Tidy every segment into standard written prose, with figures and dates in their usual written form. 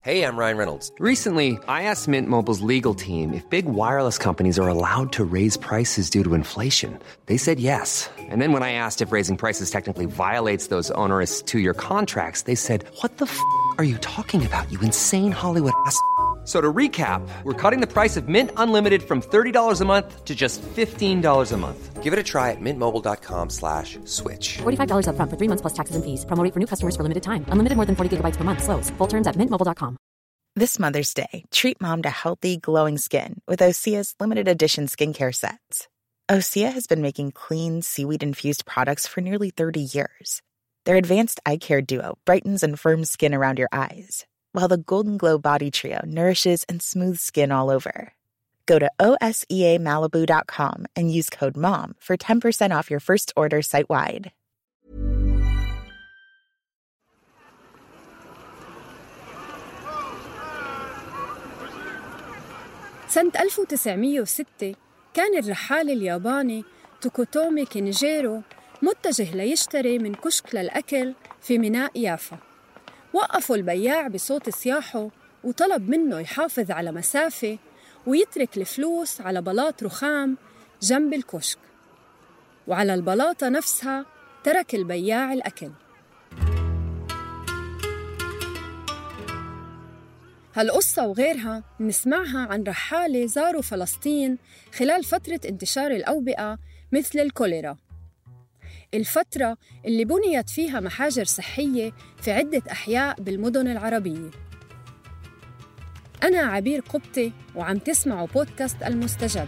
Hey, I'm Ryan Reynolds. Recently, I asked Mint Mobile's legal team if big wireless companies are allowed to raise prices due to inflation. They said yes. And then when I asked if raising prices technically violates those onerous two-year contracts, they said, "What the are you talking about, you insane Hollywood ass?" So to recap, we're cutting the price of Mint Unlimited from $30 a month to just $15 a month. Give it a try at mintmobile.com/switch. $45 up front for 3 months plus taxes and fees. Promo rate for new customers for limited time. Unlimited more than 40 gigabytes per month. Slows full terms at mintmobile.com. This Mother's Day, treat mom to healthy, glowing skin with Osea's limited edition skincare sets. Osea has been making clean, seaweed-infused products for nearly 30 years. Their advanced eye care duo brightens and firms skin around your eyes, while the Golden Glow Body Trio nourishes and smooths skin all over. Go to OSEAMalibu.com and use code MOM for 10% off your first order site-wide. سنة 1906 كان الرحال الياباني توكوتومي كينجيرو متجه ليشتري من كشك للأكل في ميناء يافا. وقفوا البياع بصوت صياحه وطلب منه يحافظ على مسافة ويترك الفلوس على بلاط رخام جنب الكشك، وعلى البلاطة نفسها ترك البياع الأكل. هالقصة وغيرها نسمعها عن رحالة زاروا فلسطين خلال فترة انتشار الأوبئة مثل الكوليرا، الفترة اللي بنيت فيها محاجر صحية في عدة أحياء بالمدن العربية. أنا عبير قبطي وعم تسمعوا بودكاست المستجد.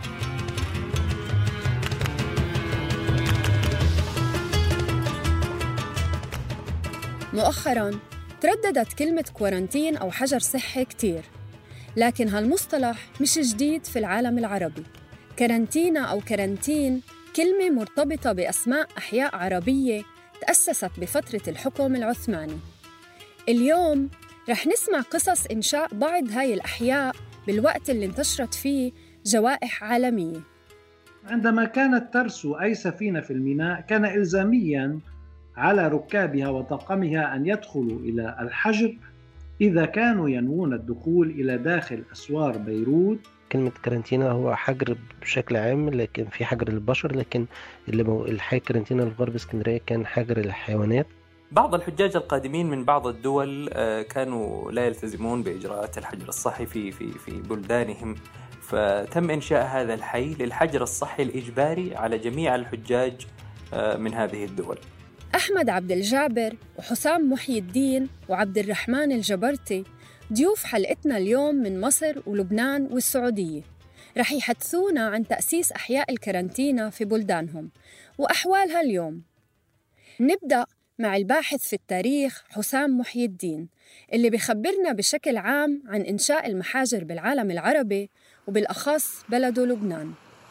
مؤخراً ترددت كلمة كورنتين أو حجر صحي كتير، لكن هالمصطلح مش جديد في العالم العربي. كرنتينا أو كرنتين كلمة مرتبطة بأسماء أحياء عربية تأسست بفترة الحكم العثماني. اليوم رح نسمع قصص إنشاء بعض هاي الأحياء بالوقت اللي انتشرت فيه جوائح عالمية. عندما كانت ترسو أي سفينة في الميناء كان إلزامياً على ركابها وطاقمها أن يدخلوا إلى الحجر إذا كانوا ينوون الدخول إلى داخل أسوار بيروت. كلمة كارنتينا هو حجر بشكل عام، لكن في حجر البشر، لكن الحي كارنتينا في غرب اسكندرية كان حجر الحيوانات. بعض الحجاج القادمين من بعض الدول كانوا لا يلتزمون بإجراءات الحجر الصحي في بلدانهم، فتم إنشاء هذا الحي للحجر الصحي الإجباري على جميع الحجاج من هذه الدول. أحمد عبد الجابر وحسام محي الدين وعبد الرحمن الجبرتي ضيوف حلقتنا اليوم من مصر ولبنان والسعودية. رح يحدثونا عن تأسيس أحياء الكرنتينا في بلدانهم وأحوالها اليوم. نبدأ مع الباحث في التاريخ حسام محي الدين اللي بيخبرنا بشكل عام عن إنشاء المحاجر بالعالم العربي وبالأخص بلده لبنان.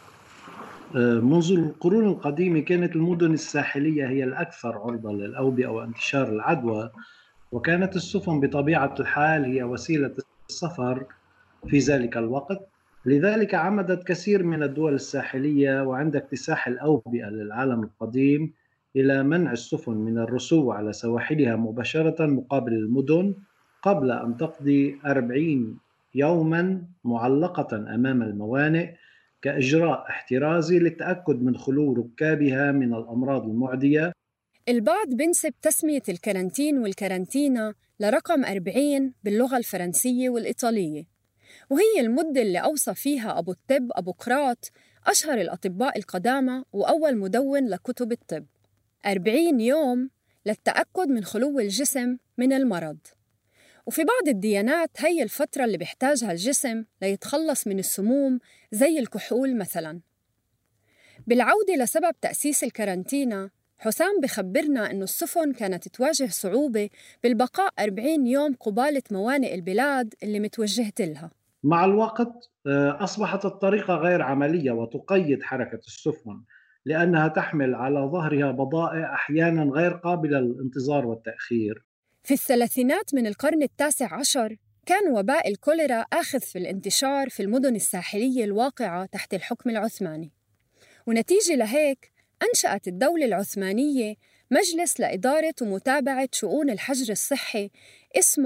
منذ القرون القديمة كانت المدن الساحلية هي الأكثر عرضة للأوبئة وانتشار العدوى، وكانت السفن بطبيعة الحال هي وسيلة السفر في ذلك الوقت. لذلك عمدت كثير من الدول الساحلية وعند اكتساح الأوبئة للعالم القديم إلى منع السفن من الرسو على سواحلها مباشرة مقابل المدن قبل أن تقضي 40 يوماً معلقة أمام الموانئ كإجراء احترازي للتأكد من خلو ركابها من الأمراض المعدية. البعض بنسب تسمية الكرنتين والكرنتينا لرقم 40 باللغة الفرنسية والإيطالية، وهي المدة اللي أوصى فيها أبو الطب أبوقراط أشهر الأطباء القدامى وأول مدون لكتب الطب. 40 يوم للتأكد من خلو الجسم من المرض. وفي بعض الديانات هي الفترة اللي بيحتاجها الجسم ليتخلص من السموم زي الكحول مثلاً. بالعودة لسبب تأسيس الكرنتينا، حسام بخبرنا أنه السفن كانت تواجه صعوبة بالبقاء 40 يوم قبالة موانئ البلاد اللي متوجهت لها. مع الوقت أصبحت الطريقة غير عملية وتقيد حركة السفن لأنها تحمل على ظهرها بضائع أحياناً غير قابلة للانتظار والتأخير. في الثلاثينات من القرن التاسع عشر كان وباء الكوليرا آخذ في الانتشار في المدن الساحلية الواقعة تحت الحكم العثماني، ونتيجة لهيك أنشأت الدولة العثمانية مجلس لإدارة ومتابعة شؤون الحجر الصحي اسمه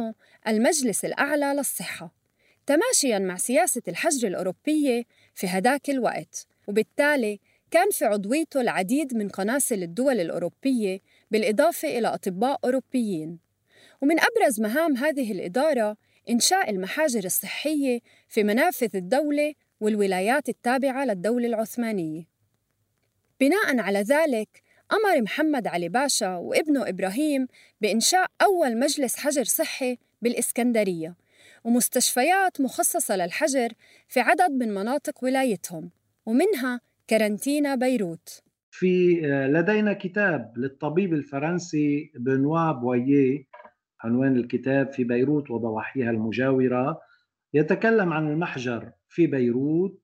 المجلس الأعلى للصحة، تماشياً مع سياسة الحجر الأوروبية في هداك الوقت، وبالتالي كان في عضويته العديد من قناصل الدول الأوروبية بالإضافة إلى أطباء أوروبيين. ومن أبرز مهام هذه الإدارة إنشاء المحاجر الصحية في منافذ الدولة والولايات التابعة للدولة العثمانية. بناءً على ذلك أمر محمد علي باشا وابنه إبراهيم بإنشاء أول مجلس حجر صحي بالإسكندرية، ومستشفيات مخصصة للحجر في عدد من مناطق ولايتهم، ومنها كارنتينا بيروت. لدينا كتاب للطبيب الفرنسي بنوا بويه، عنوان الكتاب في بيروت وضواحيها المجاورة، يتكلم عن المحجر في بيروت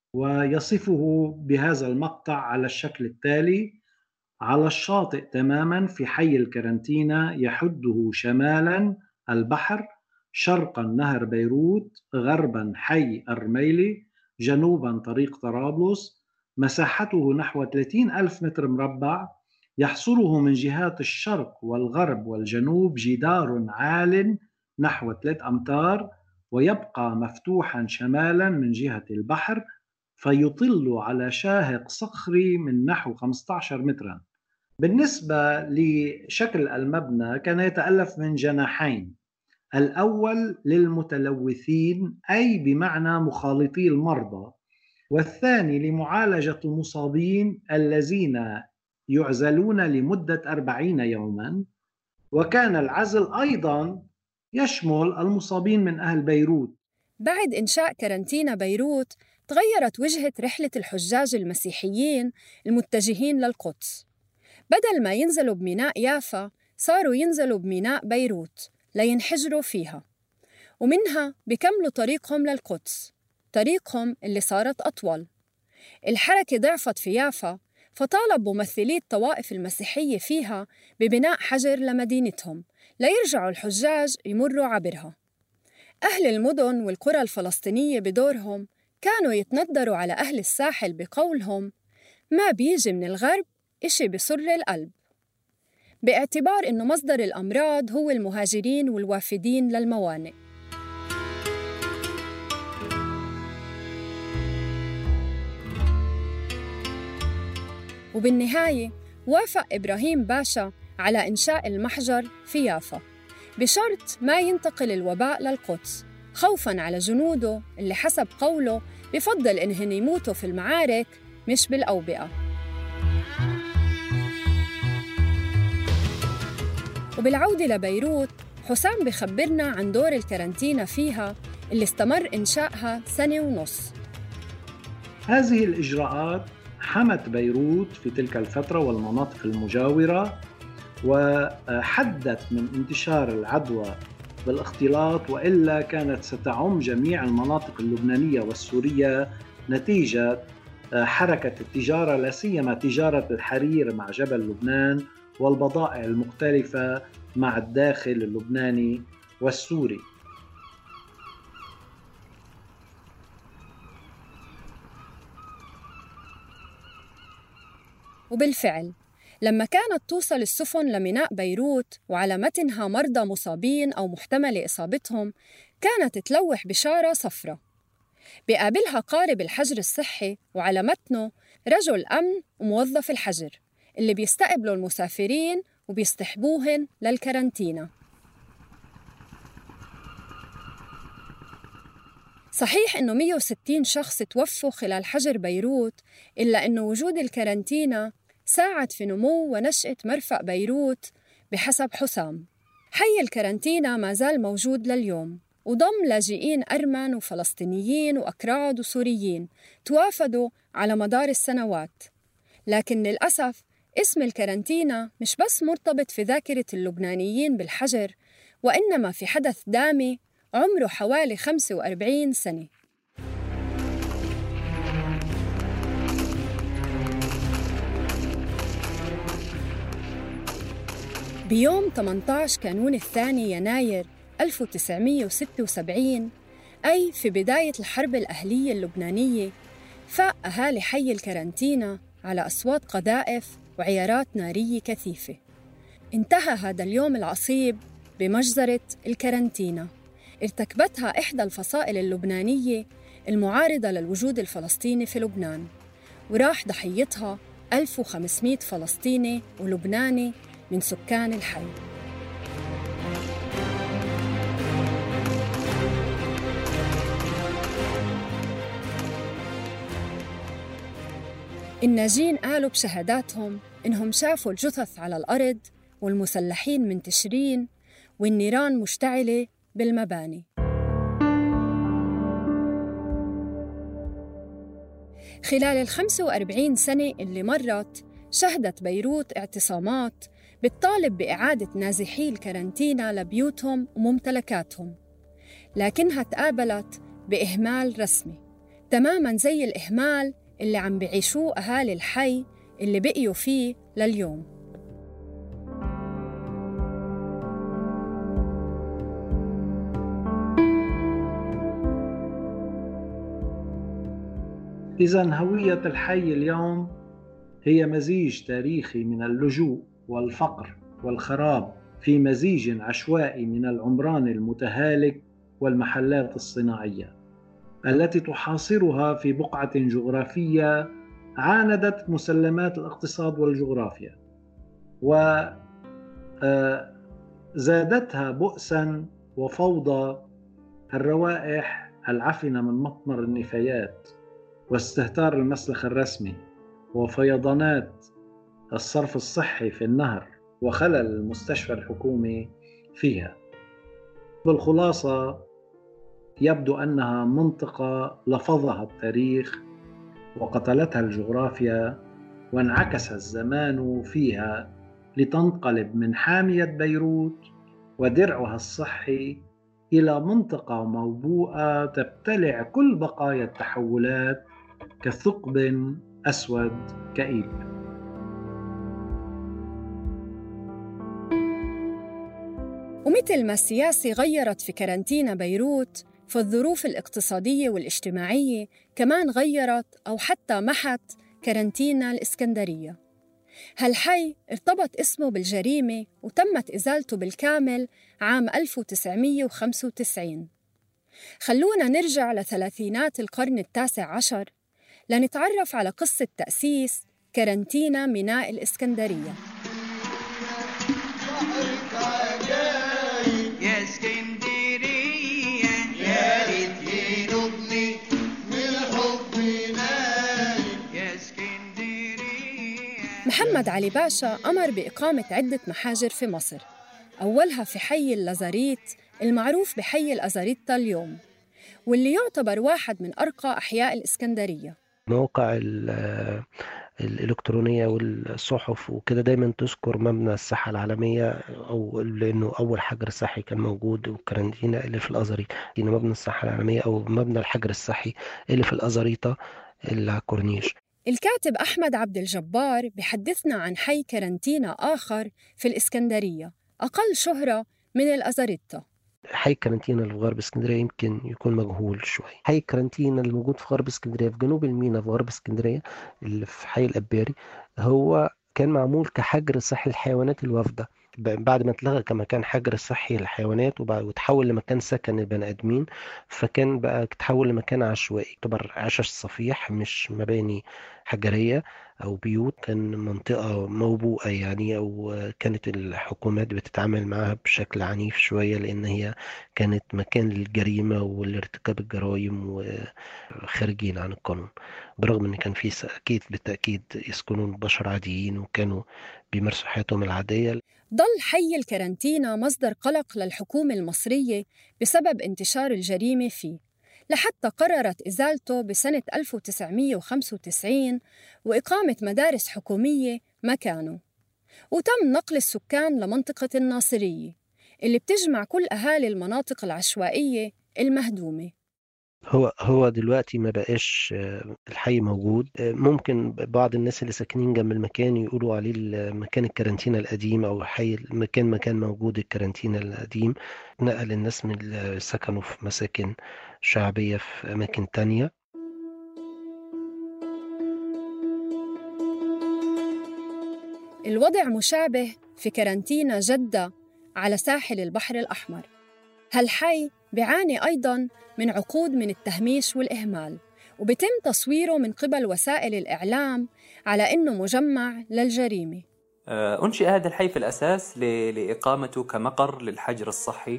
ويصفه بهذا المقطع على الشكل التالي: على الشاطئ تماما في حي الكارنتينا، يحده شمالا البحر، شرقا نهر بيروت، غربا حي الرميلي، جنوبا طريق طرابلس، مساحته نحو 30,000 متر مربع، يحصره من جهات الشرق والغرب والجنوب جدار عال نحو 3 أمتار، ويبقى مفتوحا شمالا من جهة البحر، فيطل على شاهق صخري من نحو 15 مترا. بالنسبة لشكل المبنى كان يتألف من جناحين: الأول للمتلوثين أي بمعنى مخالطي المرضى، والثاني لمعالجة المصابين الذين يعزلون لمدة 40 يوما. وكان العزل أيضا يشمل المصابين من أهل بيروت. بعد إنشاء كارنتينا بيروت تغيرت وجهة رحلة الحجاج المسيحيين المتجهين للقدس. بدل ما ينزلوا بميناء يافا صاروا ينزلوا بميناء بيروت لينحجروا فيها، ومنها بيكملوا طريقهم للقدس، طريقهم اللي صارت أطول. الحركة ضعفت في يافا، فطالب ممثلي الطوائف المسيحية فيها ببناء حجر لمدينتهم ليرجعوا الحجاج يمروا عبرها. أهل المدن والقرى الفلسطينية بدورهم كانوا يتندروا على أهل الساحل بقولهم: ما بيجي من الغرب إشي بسر القلب، باعتبار إنه مصدر الأمراض هو المهاجرين والوافدين للموانئ. وبالنهاية وافق إبراهيم باشا على إنشاء المحجر في يافا بشرط ما ينتقل الوباء للقدس، خوفاً على جنوده اللي حسب قوله بفضل إنهن يموتوا في المعارك مش بالأوبئة. وبالعودة لبيروت، حسام بخبرنا عن دور الكارنتينا فيها اللي استمر إنشائها 1.5 سنة. هذه الإجراءات حمت بيروت في تلك الفترة والمناطق المجاورة، وحدت من انتشار العدوى بالاختلاط، وإلا كانت ستعم جميع المناطق اللبنانية والسورية نتيجة حركة التجارة، لا سيما تجارة الحرير مع جبل لبنان والبضائع المختلفة مع الداخل اللبناني والسوري. وبالفعل لما كانت توصل السفن لميناء بيروت وعلى متنها مرضى مصابين أو محتمل إصابتهم، كانت تلوح بشارة صفرة بيقابلها قارب الحجر الصحي، وعلى متنه رجل أمن وموظف الحجر اللي بيستقبلوا المسافرين وبيستحبوهن للكارنتينا. صحيح إنه 160 شخص توفوا خلال حجر بيروت، إلا إنه وجود الكارنتينا ساعد في نمو ونشأة مرفأ بيروت بحسب حسام. حي الكارنتينا ما زال موجود لليوم، وضم لاجئين أرمن وفلسطينيين وأكراد وسوريين توافدوا على مدار السنوات. لكن للأسف اسم الكارنتينا مش بس مرتبط في ذاكرة اللبنانيين بالحجر، وإنما في حدث دامي عمره حوالي 45 سنة. بيوم 18 كانون الثاني يناير 1976، أي في بداية الحرب الأهلية اللبنانية، فاق أهالي حي الكارنتينا على أصوات قذائف وعيارات نارية كثيفة. انتهى هذا اليوم العصيب بمجزرة الكارنتينا ارتكبتها إحدى الفصائل اللبنانية المعارضة للوجود الفلسطيني في لبنان، وراح ضحيتها 1500 فلسطيني ولبناني من سكان الحي. الناجين قالوا بشهاداتهم إنهم شافوا الجثث على الأرض والمسلحين منتشرين والنيران مشتعلة بالمباني. خلال 45 سنة اللي مرت شهدت بيروت اعتصامات بتطالب بإعادة نازحي الكارنتينا لبيوتهم وممتلكاتهم، لكنها تقابلت بإهمال رسمي تماماً زي الإهمال اللي عم بيعيشوه أهالي الحي اللي بقيوا فيه لليوم. إذن هوية الحي اليوم هي مزيج تاريخي من اللجوء والفقر والخراب في مزيج عشوائي من العمران المتهالك والمحلات الصناعية التي تحاصرها في بقعة جغرافية عاندت مسلمات الاقتصاد والجغرافيا، وزادتها بؤساً وفوضى الروائح العفنة من مطمر النفايات واستهتار المسلخ الرسمي وفيضانات الصرف الصحي في النهر وخلل المستشفى الحكومي فيها. بالخلاصة يبدو أنها منطقة لفظها التاريخ وقتلتها الجغرافيا وانعكس الزمان فيها لتنقلب من حامية بيروت ودرعها الصحي إلى منطقة موبوءة تبتلع كل بقايا التحولات كثقب أسود كئيب. ومثل ما السياسة غيرت في كارنتينا بيروت، فالظروف الاقتصادية والاجتماعية كمان غيرت أو حتى محت كارنتينا الإسكندرية. هالحي ارتبط اسمه بالجريمة وتمت إزالته بالكامل عام 1995. خلونا نرجع لثلاثينات القرن التاسع عشر لنتعرف على قصة تأسيس كارنتينا ميناء الإسكندرية. محمد علي باشا أمر بإقامة عدة محاجر في مصر، أولها في حي اللازاريت المعروف بحي الأزاريطة اليوم، واللي يعتبر واحد من أرقى أحياء الإسكندرية. مواقع الإلكترونية والصحف وكده دايما تذكر مبنى الصحة العالمية، أو لأنه أول حجر صحي كان موجود والكارنتينا اللي في الأزاريطة، يعني مبنى الصحة العالمية أو مبنى الحجر الصحي اللي في الأزاريطة اللي على الكورنيش. الكاتب أحمد عبد الجبار بحدثنا عن حي كارنتينا آخر في الإسكندرية أقل شهرة من الأزاريطة. حي كارنتينا اللي في غرب اسكندرية يمكن يكون مجهول شوي. حي كارنتينا اللي موجود في غرب اسكندرية في جنوب المينا في غرب اسكندرية اللي في حي الأباري، هو كان معمول كحجر صحي للحيوانات الوافدة بعد ما اتلغى كمكان حجر صحي للحيوانات وتحول لمكان سكن البني آدمين، فكان بقى تحول لمكان عشوائي يعتبر عشش صفيح مش مباني حجرية أو بيوت. كان منطقة موبوءة يعني، أو كانت الحكومات بتتعامل معها بشكل عنيف شوية لأن هي كانت مكان للجريمة والارتكاب الجرائم وخارجين عن القانون، برغم أن كان في أكيد بالتأكيد يسكنون بشر عاديين وكانوا بيمارسوا حياتهم العادية. ضل حي الكارنتينا مصدر قلق للحكومة المصرية بسبب انتشار الجريمة فيه، لحتى قررت إزالته بسنة 1995 وإقامة مدارس حكومية مكانه، وتم نقل السكان لمنطقة الناصرية اللي بتجمع كل أهالي المناطق العشوائية المهدومة. هو دلوقتي ما بقاش الحي موجود. ممكن بعض الناس اللي ساكنين جنب المكان يقولوا عليه المكان الكارنتينا القديم أو حي المكان مكان موجود الكارنتينا القديم. نقل الناس من اللي سكنوا في مساكن شعبية في أماكن تانية. الوضع مشابه في كارنتينا جدة على ساحل البحر الأحمر. هالحي بيعاني أيضاً من عقود من التهميش والإهمال، وبيتم تصويره من قبل وسائل الإعلام على إنه مجمع للجريمة. أنشئ هذا الحي في الأساس لإقامته كمقر للحجر الصحي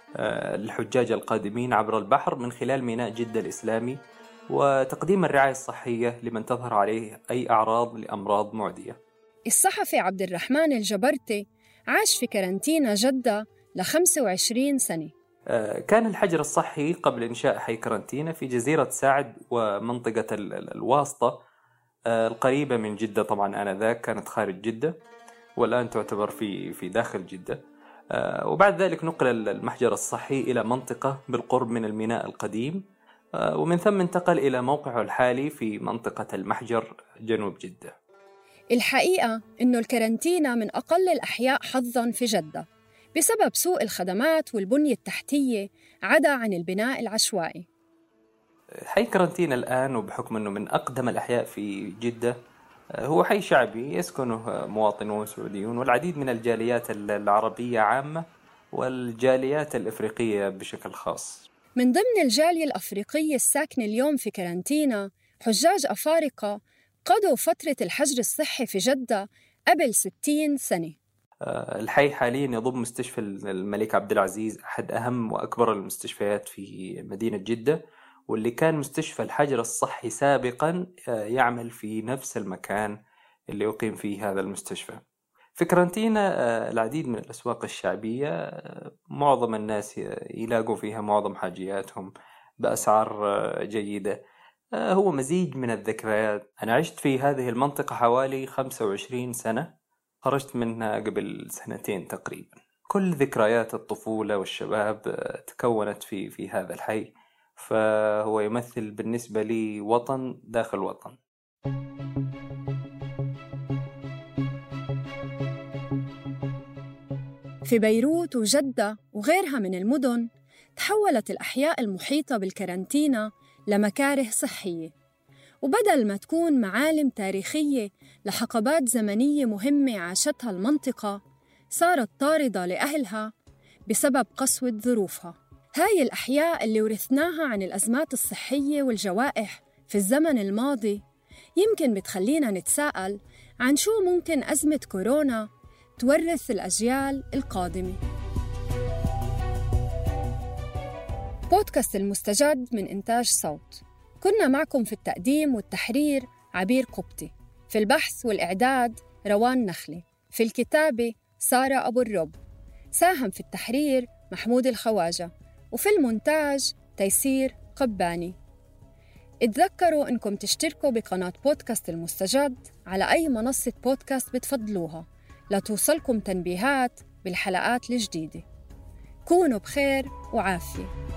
للحجاج القادمين عبر البحر من خلال ميناء جدة الإسلامي، وتقديم الرعاية الصحية لمن تظهر عليه أي أعراض لأمراض معدية. الصحفي عبد الرحمن الجبرتي عاش في كارنتينا جدة ل25 سنة. كان الحجر الصحي قبل إنشاء حي كارنتينا في جزيرة سعد ومنطقة الواسطة القريبة من جدة. طبعا آنذاك كانت خارج جدة، والآن تعتبر في داخل جدة. وبعد ذلك نقل المحجر الصحي إلى منطقة بالقرب من الميناء القديم، ومن ثم انتقل إلى موقعه الحالي في منطقة المحجر جنوب جدة. الحقيقة إنه الكارنتينا من أقل الأحياء حظاً في جدة بسبب سوء الخدمات والبنية التحتية عدا عن البناء العشوائي. حي كارنتينا الآن وبحكم أنه من أقدم الأحياء في جدة هو حي شعبي يسكنه مواطنون سعوديون والعديد من الجاليات العربية عامة والجاليات الإفريقية بشكل خاص. من ضمن الجالية الأفريقية الساكنة اليوم في كارنتينا حجاج أفارقة قضوا فترة الحجر الصحي في جدة قبل 60 سنة. الحي حالياً يضم مستشفى الملك عبد العزيز، أحد أهم وأكبر المستشفيات في مدينة جدة، واللي كان مستشفى الحجر الصحي سابقاً يعمل في نفس المكان اللي يقيم فيه هذا المستشفى. في كارنتينا العديد من الأسواق الشعبية معظم الناس يلاقوا فيها معظم حاجياتهم بأسعار جيدة. هو مزيج من الذكريات. أنا عشت في هذه المنطقة حوالي 25 سنة، خرجت منها قبل 2 تقريبا. كل ذكريات الطفولة والشباب تكونت في هذا الحي، فهو يمثل بالنسبة لي وطن داخل وطن. في بيروت وجدة وغيرها من المدن تحولت الأحياء المحيطة بالكارنتينا لمكاره صحية، وبدل ما تكون معالم تاريخية لحقبات زمنية مهمة عاشتها المنطقة صارت طاردة لأهلها بسبب قسوة ظروفها. هاي الأحياء اللي ورثناها عن الأزمات الصحية والجوائح في الزمن الماضي يمكن بتخلينا نتساءل عن شو ممكن أزمة كورونا تورث الأجيال القادمة. بودكاست المستجد من إنتاج صوت. كنا معكم في التقديم والتحرير عبير قبطي، في البحث والإعداد روان نخلي، في الكتابة سارة أبو الرب، ساهم في التحرير محمود الخواجة، وفي المونتاج تيسير قباني. اتذكروا إنكم تشتركوا بقناة بودكاست المستجد على أي منصة بودكاست بتفضلوها لتوصلكم تنبيهات بالحلقات الجديدة. كونوا بخير وعافية.